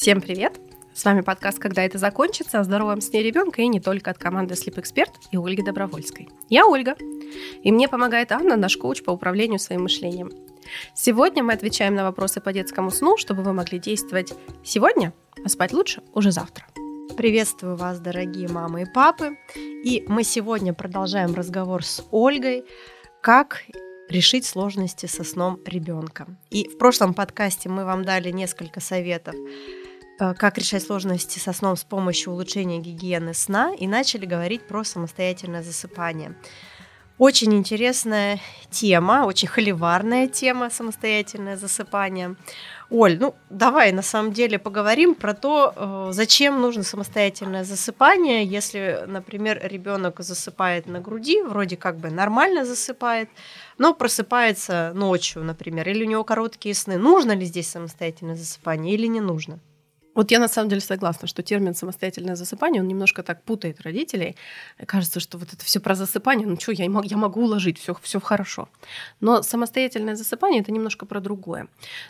Всем привет! С вами подкаст «Когда это закончится?» о здоровом сне ребенка и не только от команды Sleep Expert и Ольги Добровольской. Я Ольга, и мне помогает Анна, наш коуч по управлению своим мышлением. Сегодня мы отвечаем на вопросы по детскому сну, чтобы вы могли действовать сегодня, а спать лучше уже завтра. Приветствую вас, дорогие мамы и папы. И мы сегодня продолжаем разговор с Ольгой, как решить сложности со сном ребенка. И в прошлом подкасте мы вам дали несколько советов, как решать сложности со сном с помощью улучшения гигиены сна, и начали говорить про самостоятельное засыпание. Очень интересная тема, очень холиварная тема самостоятельное засыпание. Оль, давай на самом деле поговорим про то, зачем нужно самостоятельное засыпание, если, например, ребенок засыпает на груди, вроде как бы нормально засыпает, но просыпается ночью, например, или у него короткие сны. Нужно ли здесь самостоятельное засыпание или не нужно? Вот я на самом деле согласна, что термин «самостоятельное засыпание», он немножко так путает родителей. Кажется, что вот это все про засыпание, я могу уложить, все хорошо. Но самостоятельное засыпание – это немножко про другое.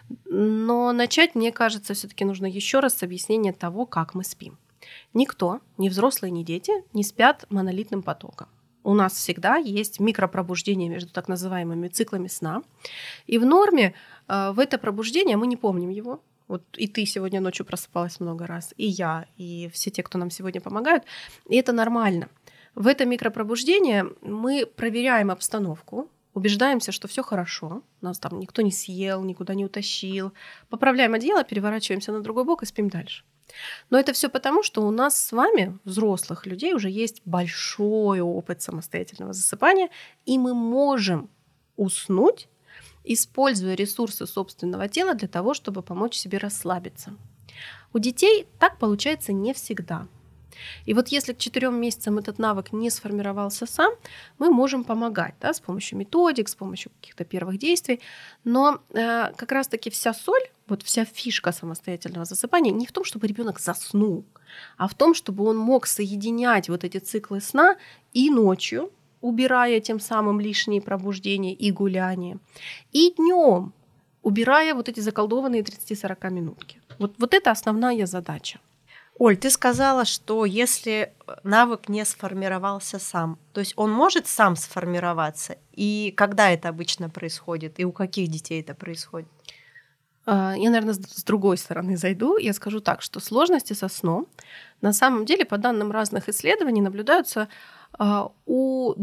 Но начать, мне кажется, все-таки нужно еще раз с объяснения того, как мы спим. Никто, ни взрослые, ни дети, не спят монолитным потоком. У нас всегда есть микропробуждение между так называемыми циклами сна. И в норме в это пробуждение мы не помним его. Вот и ты сегодня ночью просыпалась много раз, и я, и все те, кто нам сегодня помогают. И это нормально. В это микропробуждение мы проверяем обстановку, убеждаемся, что все хорошо, нас там никто не съел, никуда не утащил, поправляем одеяло, переворачиваемся на другой бок и спим дальше. Но это все потому, что у нас с вами, взрослых людей, уже есть большой опыт самостоятельного засыпания, и мы можем уснуть, используя ресурсы собственного тела для того, чтобы помочь себе расслабиться. У детей так получается не всегда. И вот если к 4 месяцам этот навык не сформировался сам, мы можем помогать, с помощью методик, с помощью каких-то первых действий. Но как раз-таки вся соль, вот вся фишка самостоятельного засыпания не в том, чтобы ребенок заснул, а в том, чтобы он мог соединять вот эти циклы сна и ночью, убирая тем самым лишние пробуждения и гуляния, и днем, убирая вот эти заколдованные 30-40 минутки. Вот это основная задача. Оль, ты сказала, что если навык не сформировался сам, то есть он может сам сформироваться, и когда это обычно происходит, и у каких детей это происходит? Я, наверное, с другой стороны зайду. Я скажу так, что сложности со сном на самом деле, по данным разных исследований, наблюдаются у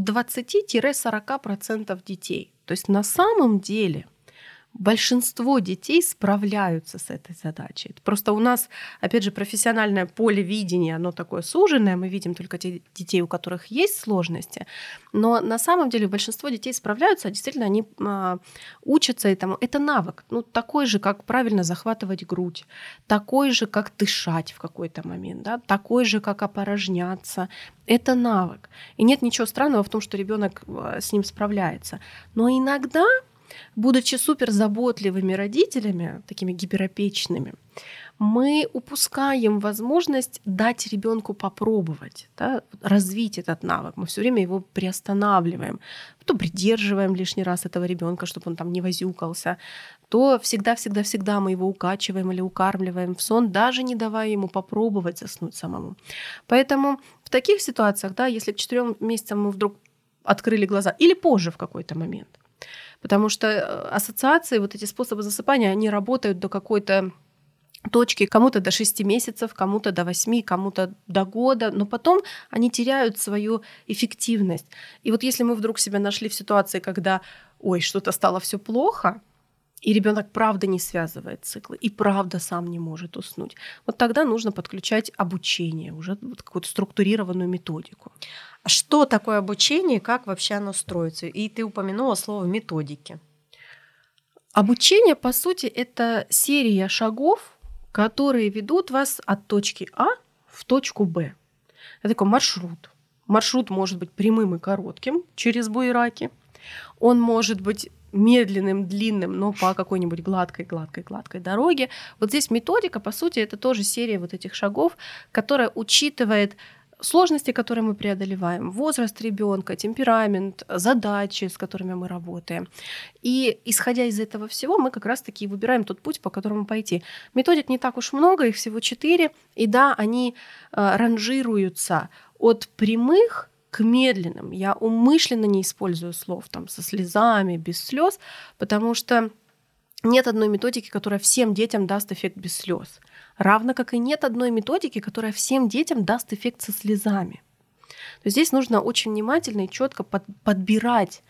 20-40% детей. То есть на самом деле большинство детей справляются с этой задачей. Просто у нас, опять же, профессиональное поле видения, оно такое суженное, мы видим только тех детей, у которых есть сложности, но на самом деле большинство детей справляются, а действительно они учатся этому. Это навык, такой же, как правильно захватывать грудь, такой же, как дышать в какой-то момент, такой же, как опорожняться. Это навык. И нет ничего странного в том, что ребенок с ним справляется. Но иногда, будучи суперзаботливыми родителями, такими гиперопечными, мы упускаем возможность дать ребенку попробовать, развить этот навык. Мы все время его приостанавливаем, то придерживаем лишний раз этого ребенка, чтобы он там не возюкался, то всегда мы его укачиваем или укармливаем в сон, даже не давая ему попробовать заснуть самому. Поэтому в таких ситуациях, если к 4 месяцам мы вдруг открыли глаза, или позже в какой-то момент, потому что ассоциации, вот эти способы засыпания, они работают до какой-то точки, кому-то до 6 месяцев, кому-то до 8, кому-то до года, но потом они теряют свою эффективность. И вот если мы вдруг себя нашли в ситуации, когда, что-то стало все плохо, и ребенок правда не связывает циклы, и правда сам не может уснуть, вот тогда нужно подключать обучение, уже какую-то структурированную методику. А что такое обучение, как вообще оно строится? И ты упомянула слово «методики». Обучение, по сути, это серия шагов, которые ведут вас от точки А в точку Б. Это такой маршрут. Маршрут может быть прямым и коротким через буераки. Он может быть медленным, длинным, но по какой-нибудь гладкой дороге. Вот здесь методика, по сути, это тоже серия вот этих шагов, которая учитывает сложности, которые мы преодолеваем, возраст ребенка, темперамент, задачи, с которыми мы работаем. И исходя из этого всего, мы как раз-таки выбираем тот путь, по которому пойти. Методик не так уж много, их всего 4. И да, они ранжируются от прямых к медленным. Я умышленно не использую слов там, со слезами, без слез, потому что нет одной методики, которая всем детям даст эффект без слез. Равно как и нет одной методики, которая всем детям даст эффект со слезами. То есть здесь нужно очень внимательно и четко подбирать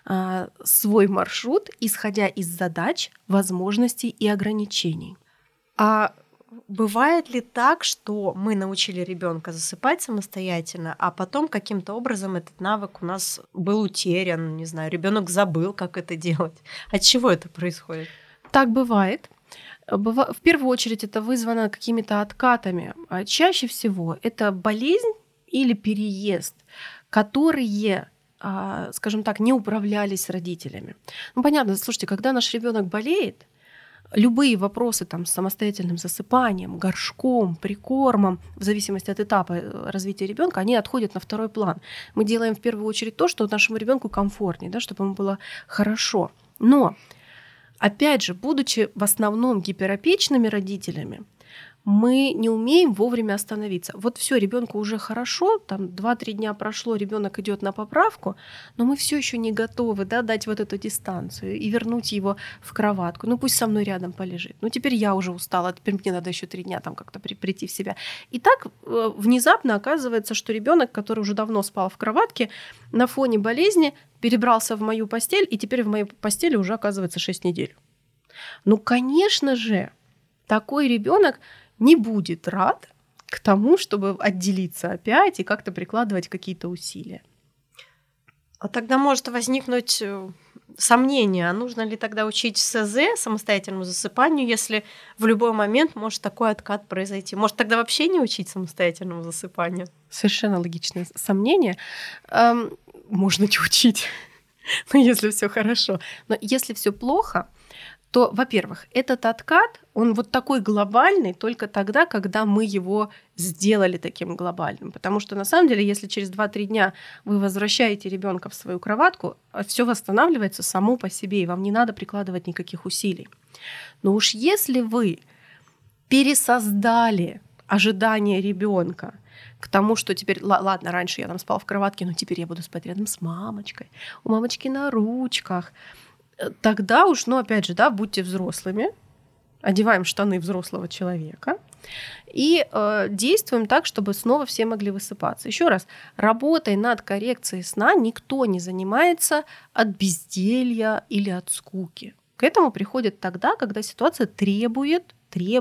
свой маршрут, исходя из задач, возможностей и ограничений. А бывает ли так, что мы научили ребенка засыпать самостоятельно, а потом каким-то образом этот навык у нас был утерян, не знаю, ребенок забыл, как это делать? От чего это происходит? Так бывает. В первую очередь это вызвано какими-то откатами. А чаще всего это болезнь или переезд, которые, скажем так, не управлялись родителями. Ну, понятно, слушайте, когда наш ребенок болеет, любые вопросы там, с самостоятельным засыпанием, горшком, прикормом, в зависимости от этапа развития ребенка, они отходят на второй план. Мы делаем в первую очередь то, что нашему ребенку комфортнее, да, чтобы ему было хорошо. Но опять же, будучи в основном гиперопечными родителями, мы не умеем вовремя остановиться. Вот все, ребенку уже хорошо, там 2-3 дня прошло, ребенок идет на поправку, но мы все еще не готовы, да, дать вот эту дистанцию и вернуть его в кроватку. Ну пусть со мной рядом полежит. Ну теперь я уже устала, теперь мне надо еще 3 дня там как-то прийти в себя. И так внезапно оказывается, что ребенок, который уже давно спал в кроватке, на фоне болезни перебрался в мою постель, и теперь в моей постели уже оказывается 6 недель. Ну, конечно же, такой ребенок не будет рад к тому, чтобы отделиться опять и как-то прикладывать какие-то усилия. А тогда может возникнуть сомнение, а нужно ли тогда учить СЗ, самостоятельному засыпанию, если в любой момент может такой откат произойти? Может тогда вообще не учить самостоятельному засыпанию? Совершенно логичное сомнение. Можно не учить, но если все хорошо. Но если все плохо, то, во-первых, этот откат, он вот такой глобальный только тогда, когда мы его сделали таким глобальным. Потому что, на самом деле, если через 2-3 дня вы возвращаете ребенка в свою кроватку, все восстанавливается само по себе, и вам не надо прикладывать никаких усилий. Но уж если вы пересоздали ожидания ребенка к тому, что теперь, ладно, раньше я там спал в кроватке, но теперь я буду спать рядом с мамочкой, у мамочки на ручках, тогда уж, ну, опять же, да, будьте взрослыми, одеваем штаны взрослого человека и действуем так, чтобы снова все могли высыпаться. Еще раз, работой над коррекцией сна никто не занимается от безделья или от скуки. К этому приходит тогда, когда ситуация требует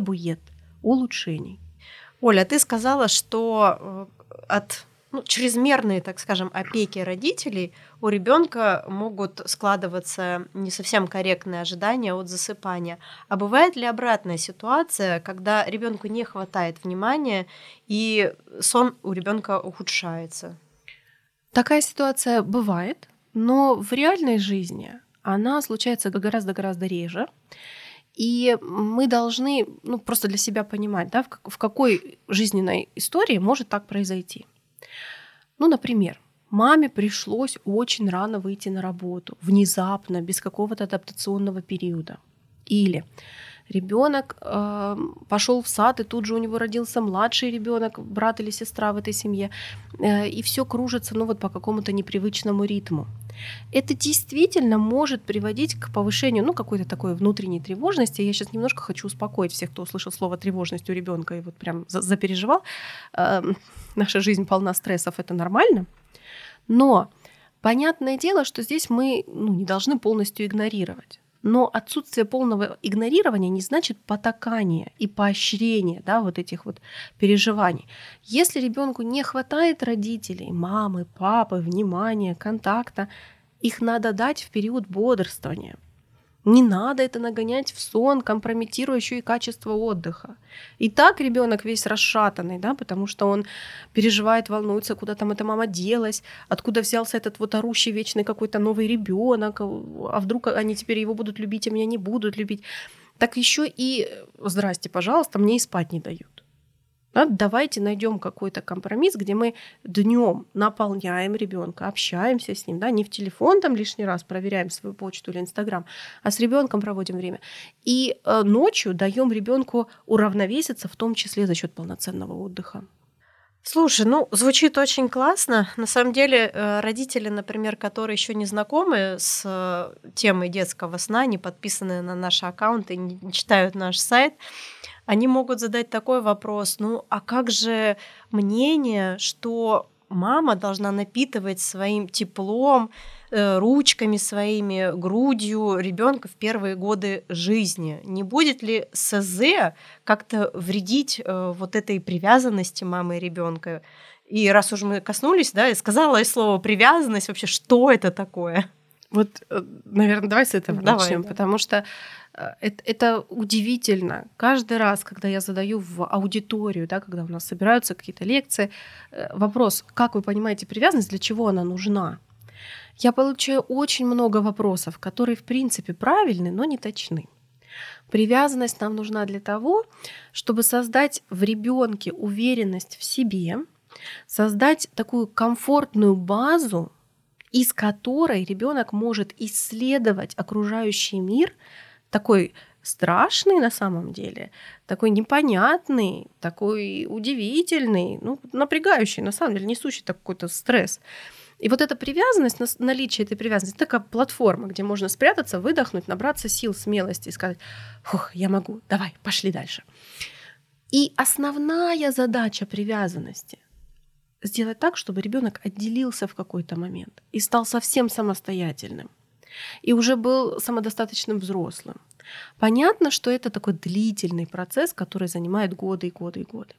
улучшений. Оля, ты сказала, что от чрезмерной, так скажем, опеки родителей у ребенка могут складываться не совсем корректные ожидания от засыпания. А бывает ли обратная ситуация, когда ребенку не хватает внимания и сон у ребенка ухудшается? Такая ситуация бывает, но в реальной жизни она случается гораздо реже. И мы должны просто для себя понимать, да, в какой жизненной истории может так произойти. Ну, например, маме пришлось очень рано выйти на работу, внезапно, без какого-то адаптационного периода. Или ребенок пошел в сад, и тут же у него родился младший ребенок, брат или сестра в этой семье, и все кружится по какому-то непривычному ритму. Это действительно может приводить к повышению какой-то такой внутренней тревожности. Я сейчас немножко хочу успокоить всех, кто услышал слово тревожность у ребенка и вот прям запереживал. Наша жизнь полна стрессов, это нормально. Но понятное дело, что здесь мы не должны полностью игнорировать. Но отсутствие полного игнорирования не значит потакание и поощрение, да, вот этих вот переживаний. Если ребенку не хватает родителей, мамы, папы, внимания, контакта, их надо дать в период бодрствования. Не надо это нагонять в сон, компрометируя еще и качество отдыха. И так ребенок весь расшатанный, да, потому что он переживает, волнуется, куда там эта мама делась, откуда взялся этот вот орущий вечный какой-то новый ребенок, а вдруг они теперь его будут любить, а меня не будут любить. Так еще и, здрасте, пожалуйста, мне и спать не дают. Да, давайте найдем какой-то компромисс, где мы днем наполняем ребенка, общаемся с ним, да, не в телефон там лишний раз проверяем свою почту или Инстаграм, а с ребенком проводим время. И ночью даем ребенку уравновеситься, в том числе за счет полноценного отдыха. Слушай, звучит очень классно. На самом деле, родители, например, которые еще не знакомы с темой детского сна, не подписаны на наши аккаунты, не читают наш сайт, они могут задать такой вопрос: а как же мнение, что мама должна напитывать своим теплом, ручками своими, грудью ребенка в первые годы жизни? Не будет ли СЗ как-то вредить вот этой привязанности мамы и ребенка? И раз уж мы коснулись, да, и сказала слово привязанность, вообще, что это такое? Вот, наверное, давай с этого начнем, да. Потому что это удивительно. Каждый раз, когда я задаю в аудиторию, да, когда у нас собираются какие-то лекции, вопрос: как вы понимаете привязанность, для чего она нужна? Я получаю очень много вопросов, которые, в принципе, правильны, но не точны. Привязанность нам нужна для того, чтобы создать в ребенке уверенность в себе, создать такую комфортную базу, из которой ребенок может исследовать окружающий мир, такой страшный на самом деле, такой непонятный, такой удивительный, напрягающий, на самом деле, несущий какой-то стресс. И вот эта привязанность, наличие этой привязанности, это такая платформа, где можно спрятаться, выдохнуть, набраться сил, смелости и сказать: фух, я могу, давай, пошли дальше. И основная задача привязанности — сделать так, чтобы ребенок отделился в какой-то момент и стал совсем самостоятельным, и уже был самодостаточным взрослым. Понятно, что это такой длительный процесс, который занимает годы и годы и годы.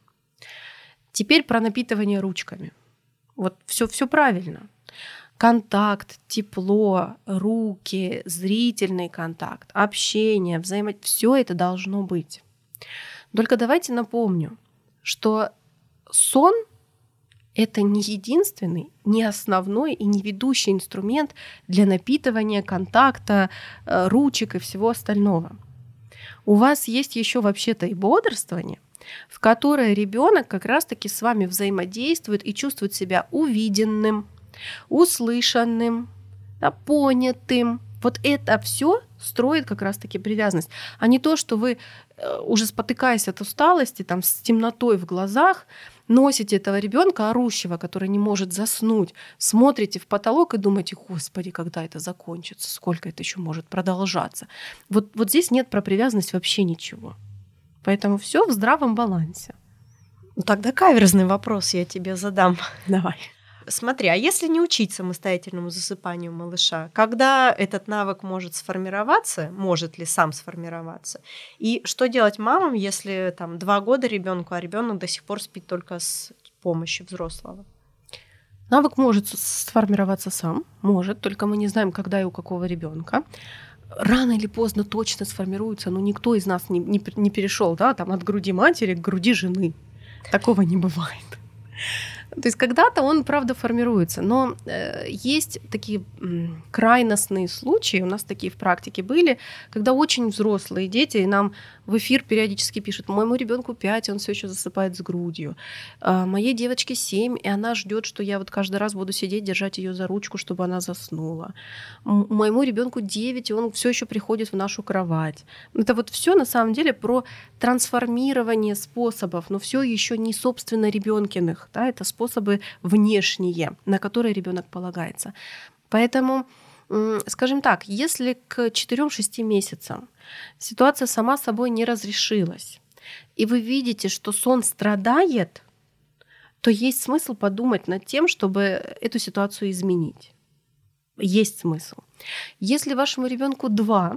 Теперь про напитывание ручками. Вот все правильно. Контакт, тепло, руки, зрительный контакт, общение, все это должно быть. Только давайте напомню, что сон — это не единственный, не основной и не ведущий инструмент для напитывания контакта, ручек и всего остального. У вас есть еще вообще-то и бодрствование, в которое ребенок как раз-таки с вами взаимодействует и чувствует себя увиденным, услышанным, понятым. Вот это все строит как раз-таки привязанность, а не то, что вы, уже спотыкаясь от усталости, там, с темнотой в глазах, носите этого ребенка орущего, который не может заснуть, смотрите в потолок и думаете: Господи, когда это закончится, сколько это еще может продолжаться. Вот здесь нет про привязанность вообще ничего. Поэтому все в здравом балансе. Тогда каверзный вопрос я тебе задам. Давай. Смотри, а если не учить самостоятельному засыпанию малыша, когда этот навык может сформироваться, может ли сам сформироваться? И что делать мамам, если 2 года ребенку, а ребенок до сих пор спит только с помощью взрослого? Навык может сформироваться сам, может, только мы не знаем, когда и у какого ребенка. Рано или поздно точно сформируется, но никто из нас не перешел, да, от груди матери к груди жены. Такого не бывает. То есть когда-то он, правда, формируется, но есть такие крайностные случаи, у нас такие в практике были, когда очень взрослые дети нам в эфир периодически пишут: моему ребенку 5, он все еще засыпает с грудью, моей девочке 7, и она ждет, что я вот каждый раз буду сидеть, держать ее за ручку, чтобы она заснула. Моему ребенку 9, и он все еще приходит в нашу кровать. Это вот все на самом деле про трансформирование способов, но все еще не собственно ребенкиных, да, это способы внешние, на которые ребенок полагается. Поэтому, скажем так, если к 4-6 месяцам ситуация сама собой не разрешилась, и вы видите, что сон страдает, то есть смысл подумать над тем, чтобы эту ситуацию изменить. Есть смысл. Если вашему ребенку 2,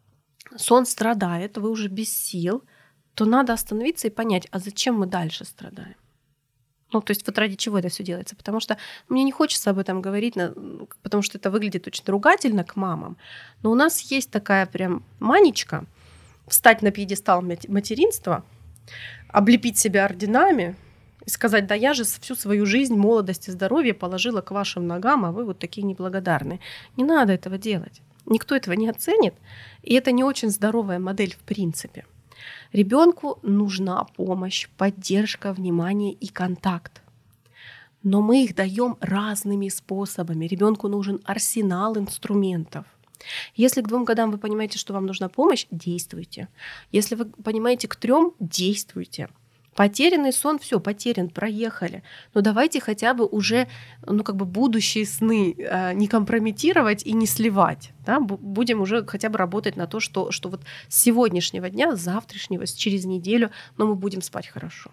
сон страдает, вы уже без сил, то надо остановиться и понять, а зачем мы дальше страдаем. То есть вот ради чего это все делается? Потому что мне не хочется об этом говорить, потому что это выглядит очень ругательно к мамам. Но у нас есть такая прям манечка встать на пьедестал материнства, облепить себя орденами и сказать: да я же всю свою жизнь, молодость и здоровье положила к вашим ногам, а вы вот такие неблагодарные. Не надо этого делать. Никто этого не оценит. И это не очень здоровая модель в принципе. Ребенку нужна помощь, поддержка, внимание и контакт. Но мы их даем разными способами. Ребенку нужен арсенал инструментов. Если к 2 годам вы понимаете, что вам нужна помощь, действуйте. Если вы понимаете к 3, действуйте. Потерянный сон, все, потерян, проехали. Но давайте хотя бы уже будущие сны не компрометировать и не сливать. Да? Будем уже хотя бы работать на то, что вот с сегодняшнего дня, с завтрашнего, через неделю, но мы будем спать хорошо.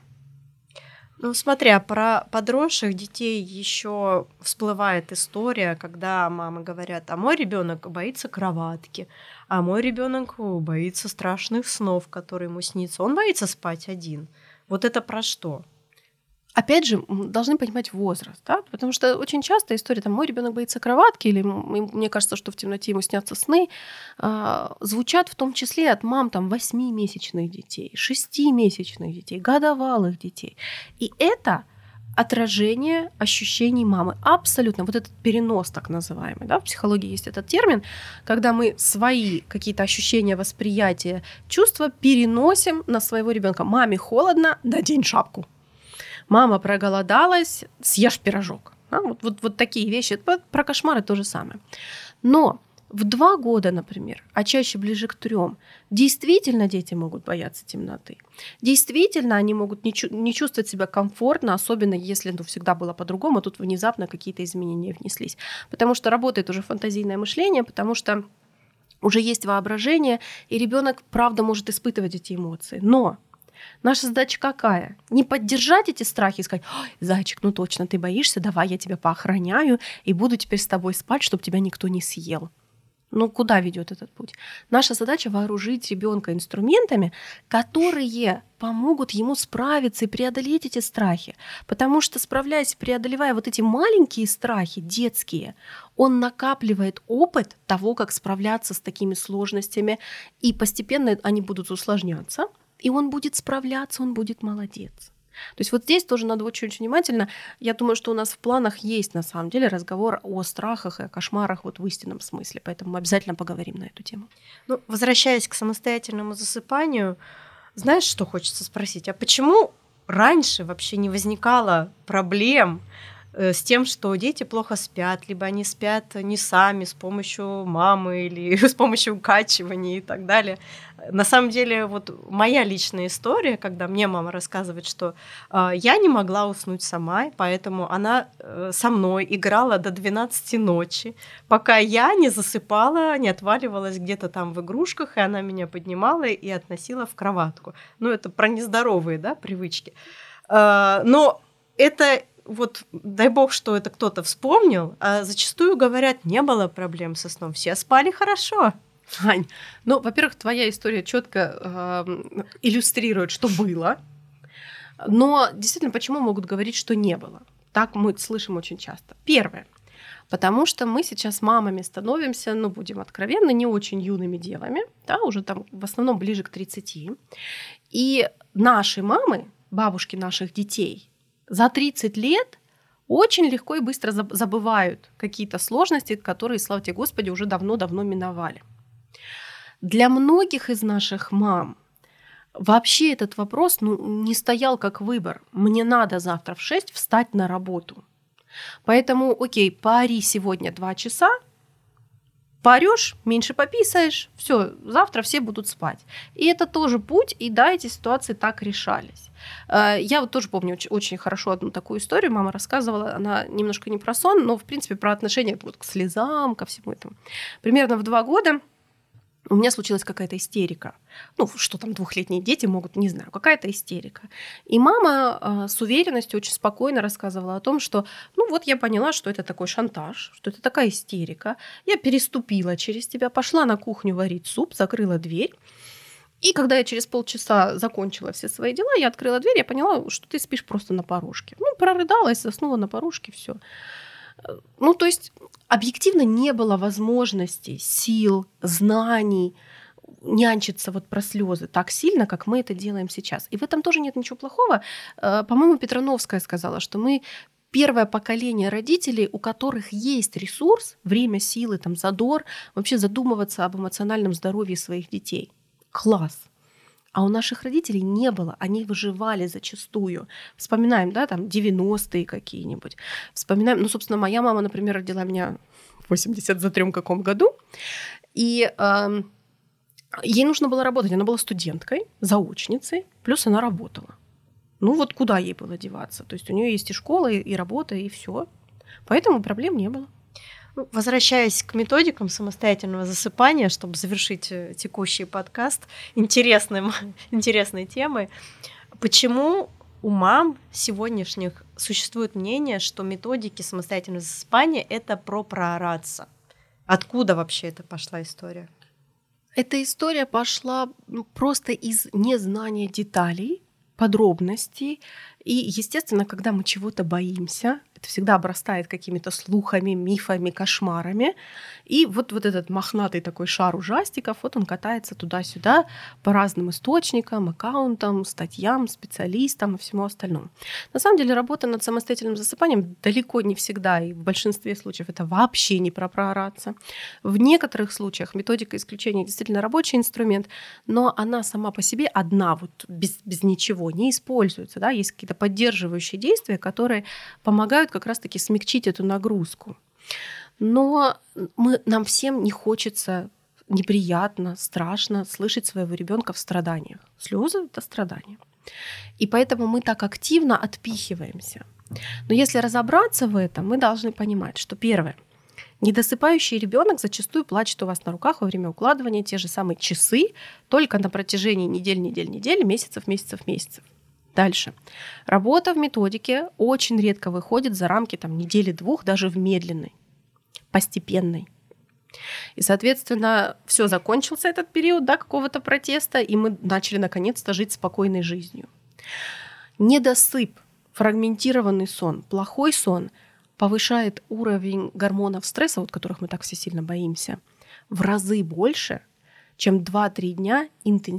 Смотря про подросших детей еще всплывает история, когда мамы говорят: а мой ребенок боится кроватки, а мой ребенок боится страшных снов, которые ему снится. Он боится спать один. Вот это про что? Опять же, мы должны понимать возраст, да? Потому что очень часто история, мой ребенок боится кроватки, или мне кажется, что в темноте ему снятся сны, звучат в том числе от мам 8-месячных детей, 6-месячных детей, годовалых детей. И это отражение ощущений мамы. Абсолютно. Вот этот перенос так называемый. Да? В психологии есть этот термин, когда мы свои какие-то ощущения, восприятия, чувства переносим на своего ребенка. Маме холодно, надень шапку. Мама проголодалась, съешь пирожок. Да? Вот такие вещи. Про кошмары то же самое. Но в 2 года, например, а чаще ближе к 3, действительно дети могут бояться темноты. Действительно они могут не чувствовать себя комфортно, особенно если всегда было по-другому, тут внезапно какие-то изменения внеслись. Потому что работает уже фантазийное мышление, потому что уже есть воображение, и ребенок, правда, может испытывать эти эмоции. Но наша задача какая? Не поддержать эти страхи и сказать: ой, зайчик, точно, ты боишься, давай я тебя поохраняю и буду теперь с тобой спать, чтобы тебя никто не съел. Куда ведет этот путь? Наша задача вооружить ребенка инструментами, которые помогут ему справиться и преодолеть эти страхи. Потому что, справляясь, преодолевая вот эти маленькие страхи, детские, он накапливает опыт того, как справляться с такими сложностями, и постепенно они будут усложняться, и он будет справляться, он будет молодец. То есть вот здесь тоже надо очень внимательно. Я думаю, что у нас в планах есть на самом деле разговор о страхах и о кошмарах в истинном смысле, поэтому мы обязательно поговорим на эту тему. Возвращаясь к самостоятельному засыпанию, знаешь, что хочется спросить? А почему раньше вообще не возникало проблем с тем, что дети плохо спят, либо они спят не сами, с помощью мамы или с помощью укачивания и так далее? На самом деле, моя личная история, когда мне мама рассказывает, что я не могла уснуть сама, поэтому она со мной играла до 12 ночи, пока я не засыпала, не отваливалась где-то там в игрушках, и она меня поднимала и относила в кроватку. Это про нездоровые, да, привычки. Но это... дай бог, что это кто-то вспомнил, а зачастую говорят, не было проблем со сном, все спали хорошо. Ань, во-первых, твоя история четко иллюстрирует, что было, но действительно, почему могут говорить, что не было? Так мы слышим очень часто. Первое, потому что мы сейчас мамами становимся, будем откровенны, не очень юными девами, да, уже в основном ближе к 30, и наши мамы, бабушки наших детей, за 30 лет очень легко и быстро забывают какие-то сложности, которые, слава тебе Господи, уже давно-давно миновали. Для многих из наших мам вообще этот вопрос не стоял как выбор. Мне надо завтра в 6 встать на работу. Поэтому, окей, поори сегодня 2 часа, поорёшь, меньше пописаешь, все, завтра все будут спать. И это тоже путь, и да, эти ситуации так решались. Я тоже помню очень хорошо одну такую историю, мама рассказывала, она немножко не про сон, но, в принципе, про отношение к слезам, ко всему этому. Примерно в 2 года у меня случилась какая-то истерика. Что там 2-летние дети могут, не знаю, какая-то истерика. И мама с уверенностью очень спокойно рассказывала о том, что, я поняла, что это такой шантаж, что это такая истерика. Я переступила через тебя, пошла на кухню варить суп, закрыла дверь. И когда я через полчаса закончила все свои дела, я открыла дверь, я поняла, что ты спишь просто на порожке. Прорыдалась, заснула на порожке, все. То есть объективно не было возможности, сил, знаний нянчиться про слезы так сильно, как мы это делаем сейчас. И в этом тоже нет ничего плохого. По-моему, Петрановская сказала, что мы первое поколение родителей, у которых есть ресурс, время, силы, задор, вообще задумываться об эмоциональном здоровье своих детей. Класс. А у наших родителей не было, они выживали зачастую. Вспоминаем, да, там 90-е какие-нибудь. Вспоминаем, ну, собственно, моя мама, например, родила меня в 83 каком году, и ей нужно было работать. Она была студенткой, заочницей, плюс она работала. Ну вот куда ей было деваться? То есть у нее есть и школа, и работа, и все. Поэтому проблем не было. Возвращаясь к методикам самостоятельного засыпания, чтобы завершить текущий подкаст интересной темой, почему у мам сегодняшних существует мнение, что методики самостоятельного засыпания – это про проораться? Откуда вообще это пошла история? Эта история пошла просто из незнания деталей, подробностей. И, естественно, когда мы чего-то боимся, это всегда обрастает какими-то слухами, мифами, кошмарами. И вот этот мохнатый такой шар ужастиков, вот он катается туда-сюда по разным источникам, аккаунтам, статьям, специалистам и всему остальному. На самом деле работа над самостоятельным засыпанием далеко не всегда, и в большинстве случаев это вообще не про проораться. В некоторых случаях методика исключения действительно рабочий инструмент, но она сама по себе одна, вот без ничего, не используется. Да? Есть какие-то поддерживающие действия, которые помогают как раз-таки смягчить эту нагрузку. Но нам всем не хочется, неприятно, страшно слышать своего ребенка в страданиях. Слезы — это страдания. И поэтому мы так активно отпихиваемся. Но если разобраться в этом, мы должны понимать, что первое, недосыпающий ребенок зачастую плачет у вас на руках во время укладывания те же самые часы, только на протяжении недель, месяцев. Дальше. Работа в методике очень редко выходит за рамки недели-двух, даже в медленной, постепенной. И, соответственно, все, закончился этот период, да, какого-то протеста, и мы начали наконец-то жить спокойной жизнью. Недосып, фрагментированный сон, плохой сон повышает уровень гормонов стресса, которых мы так все сильно боимся, в разы больше, чем 2-3 дня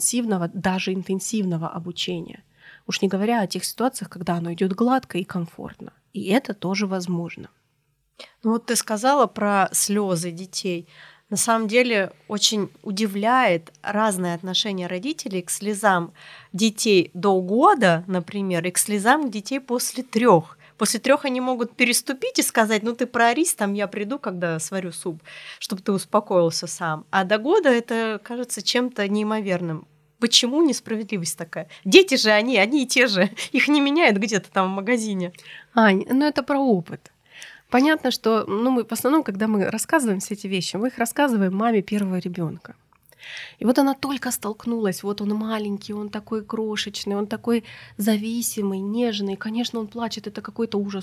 даже интенсивного обучения. Уж не говоря о тех ситуациях, когда оно идет гладко и комфортно. И это тоже возможно. Ну вот ты сказала про слезы детей. На самом деле очень удивляет разное отношение родителей к слезам детей до года, например, и к слезам детей после 3. После 3 они могут переступить и сказать: ну ты проорись, я приду, когда сварю суп, чтобы ты успокоился сам. А до года это кажется чем-то неимоверным. Почему несправедливость такая? Дети же они и те же. Их не меняют где-то там в магазине. Ань, это про опыт. Понятно, что мы в основном, когда мы рассказываем все эти вещи, мы их рассказываем маме первого ребенка. И вот она только столкнулась, вот он маленький, он такой крошечный, он такой зависимый, нежный. Конечно, он плачет, это какой-то ужас.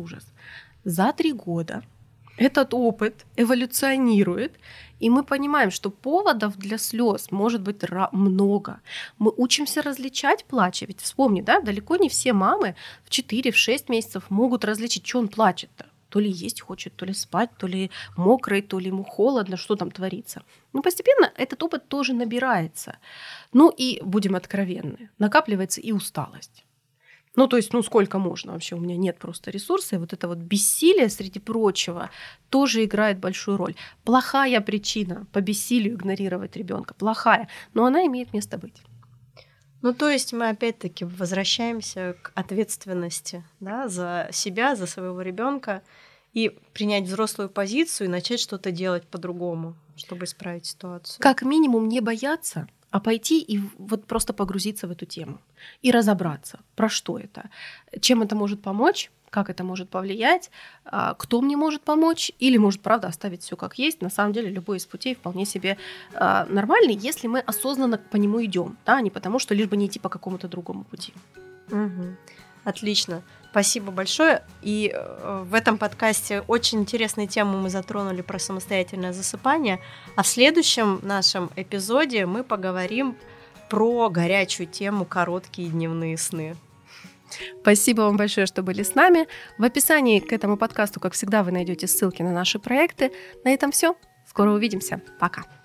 За 3 года этот опыт эволюционирует, и мы понимаем, что поводов для слез может быть много. Мы учимся различать плач. Ведь вспомни, да, далеко не все мамы в 4-6 месяцев могут различить, что он плачет-то. То ли есть хочет, то ли спать, то ли мокрый, то ли ему холодно, что там творится. Постепенно этот опыт тоже набирается. И, будем откровенны, накапливается и усталость. То есть, сколько можно вообще? У меня нет просто ресурса. И вот это бессилие, среди прочего, тоже играет большую роль. Плохая причина по бессилию игнорировать ребенка. Плохая, но она имеет место быть. То есть мы опять-таки возвращаемся к ответственности, да, за себя, за своего ребенка, и принять взрослую позицию и начать что-то делать по-другому, чтобы исправить ситуацию. Как минимум не бояться, а пойти и просто погрузиться в эту тему и разобраться, про что это, чем это может помочь, как это может повлиять, кто мне может помочь, или может, правда, оставить все как есть. На самом деле любой из путей вполне себе нормальный, если мы осознанно по нему идем, да, не потому что лишь бы не идти по какому-то другому пути. Угу. Отлично. Спасибо большое. И в этом подкасте очень интересную тему мы затронули про самостоятельное засыпание. А в следующем нашем эпизоде мы поговорим про горячую тему короткие дневные сны. Спасибо вам большое, что были с нами. В описании к этому подкасту, как всегда, вы найдете ссылки на наши проекты. На этом все. Скоро увидимся. Пока.